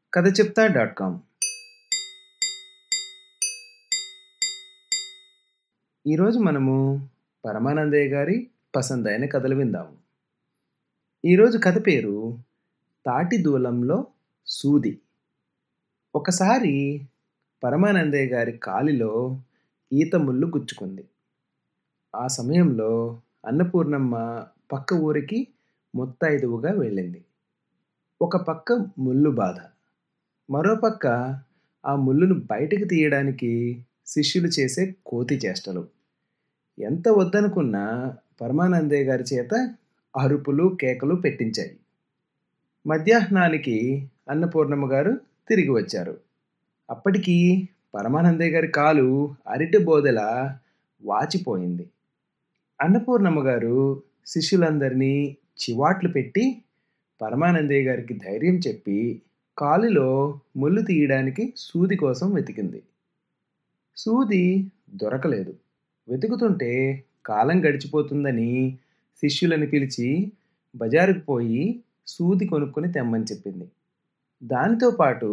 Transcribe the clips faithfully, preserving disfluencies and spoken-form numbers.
కథ చెప్తా dot com. ఈరోజు మనము పరమానందయ్య గారి పసందైన కథలు విందాము. ఈరోజు కథ పేరు తాటి దూలంలో సూది. ఒకసారి పరమానందయ్య గారి కాలిలో ఈత ముళ్ళు గుచ్చుకుంది. ఆ సమయంలో అన్నపూర్ణమ్మ పక్క ఊరికి ముత్తైదువుగా వెళ్ళింది. ఒక పక్క ముళ్ళు బాధ, మరోపక్క ఆ ముళ్ళును బయటకు తీయడానికి శిష్యులు చేసే కోతి చేష్టలు. ఎంత వద్దనుకున్నా పరమానందయ్య గారి చేత అరుపులు కేకలు పెట్టించాయి. మధ్యాహ్నానికి అన్నపూర్ణమ్మ గారు తిరిగి వచ్చారు. అప్పటికి పరమానందయ్య గారి కాలు అరటి బోదెలా వాచిపోయింది. అన్నపూర్ణమ్మ గారు శిష్యులందరినీ చివాట్లు పెట్టి పరమానందయ్య గారికి ధైర్యం చెప్పి కాలులో ముళ్ళు తీయడానికి సూది కోసం వెతికింది. సూది దొరకలేదు. వెతుకుతుంటే కాలం గడిచిపోతుందని శిష్యులని పిలిచి బజారుకు పోయి సూది కొనుక్కొని తెమ్మని చెప్పింది. దానితో పాటు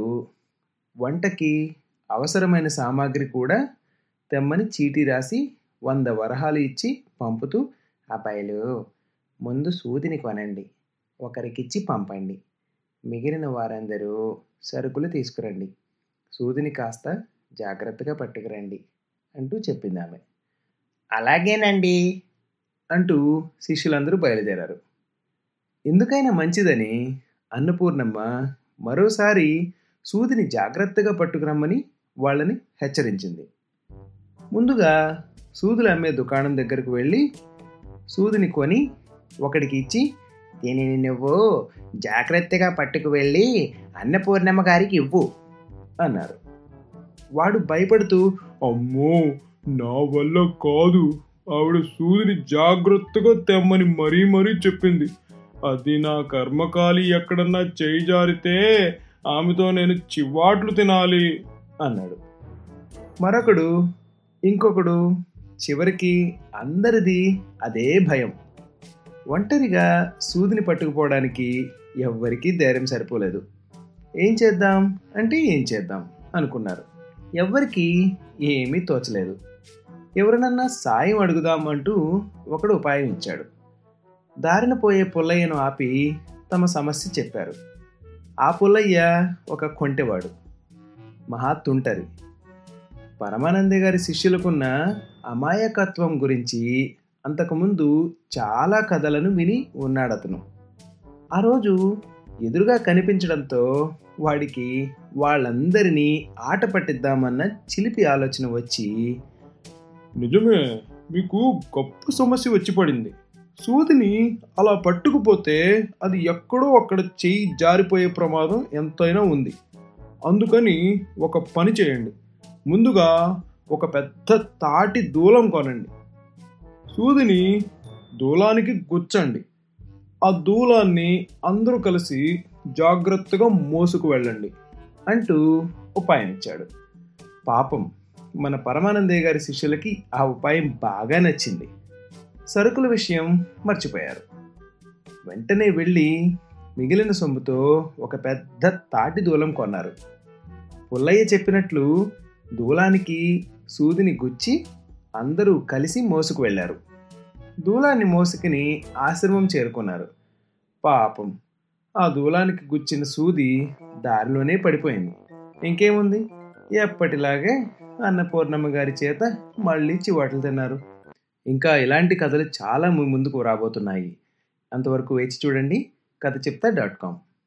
వంటకి అవసరమైన సామాగ్రి కూడా తెమ్మని చీటీ రాసి వంద వరహాలు ఇచ్చి పంపుతూ, అబ్బాయిలు ముందు సూదిని కొనండి, ఒకరికిచ్చి పంపండి, మిగిలిన వారందరూ సరుకులు తీసుకురండి, సూదిని కాస్త జాగ్రత్తగా పట్టుకురండి అంటూ చెప్పింది ఆమె. అలాగేనండి అంటూ శిష్యులందరూ బయలుదేరారు. ఎందుకైనా మంచిదని అన్నపూర్ణమ్మ మరోసారి సూదిని జాగ్రత్తగా పట్టుకురమ్మని వాళ్ళని హెచ్చరించింది. ముందుగా సూదులు అమ్మే దుకాణం దగ్గరకు వెళ్ళి సూదిని కొని ఒకడికి ఇచ్చి, దీనిని నువ్వు జాగ్రత్తగా పట్టుకు వెళ్ళి అన్నపూర్ణమ్మ గారికి ఇవ్వు అన్నారు. వాడు భయపడుతూ, అమ్మో నా వల్ల కాదు, ఆవిడ సూదిని జాగ్రత్తగా తెమ్మని మరీ మరీ చెప్పింది, అది నా కర్మకాలి ఎక్కడన్నా చేయి జారితే ఆమెతో నేను చివాట్లు తినాలి అన్నాడు. మరొకడు, ఇంకొకడు, చివరికి అందరిది అదే భయం. ఒంటరిగా సూదిని పట్టుకుపోవడానికి ఎవ్వరికీ ధైర్యం సరిపోలేదు. ఏం చేద్దాం అంటే ఏం చేద్దాం అనుకున్నారు. ఎవ్వరికీ ఏమీ తోచలేదు. ఎవరినన్నా సాయం అడుగుదాం అంటూ ఒకడు ఉపాయం ఇచ్చాడు. దారిన పోయే పుల్లయ్యను ఆపి తమ సమస్య చెప్పారు. ఆ పుల్లయ్య ఒక కొంటెవాడు, మహా తుంటరి. పరమానందయ్య గారి శిష్యులకున్న అమాయకత్వం గురించి అంతకుముందు చాలా కథలను విని ఉన్నాడతను. ఆ రోజు ఎదురుగా కనిపించడంతో వాడికి వాళ్ళందరినీ ఆట పట్టిద్దామన్న చిలిపి ఆలోచన వచ్చి, నిజమే, మీకు గొప్ప సమస్య వచ్చి పడింది. సూదిని అలా పట్టుకుపోతే అది ఎక్కడో అక్కడ చెయ్యి జారిపోయే ప్రమాదం ఎంతైనా ఉంది. అందుకని ఒక పని చేయండి. ముందుగా ఒక పెద్ద తాటి దూలం కొనండి, సూదిని దూలానికి గుచ్చండి, ఆ దూలాన్ని అందరూ కలిసి జాగ్రత్తగా మోసుకు వెళ్ళండి అంటూ ఉపాయం ఇచ్చాడు. పాపం మన పరమానందయ్య గారి శిష్యులకి ఆ ఉపాయం బాగా నచ్చింది. సరుకుల విషయం మర్చిపోయారు. వెంటనే వెళ్ళి మిగిలిన సొమ్ముతో ఒక పెద్ద తాటి దూలం కొన్నారు. పుల్లయ్య చెప్పినట్లు దూలానికి సూదిని గుచ్చి అందరూ కలిసి మోసుకు వెళ్ళారు. దూలాన్ని మోసుకుని ఆశ్రమం చేరుకున్నారు. పాపం ఆ దూలానికి గుచ్చిన సూది దారిలోనే పడిపోయింది. ఇంకేముంది, ఎప్పటిలాగే అన్నపూర్ణమ్మ గారి చేత మళ్ళీ చివాట్లు తిన్నారు. ఇంకా ఇలాంటి కథలు చాలా ముందుకు రాబోతున్నాయి. అంతవరకు వేచి చూడండి. కథ చెప్తా డాట్ కామ్.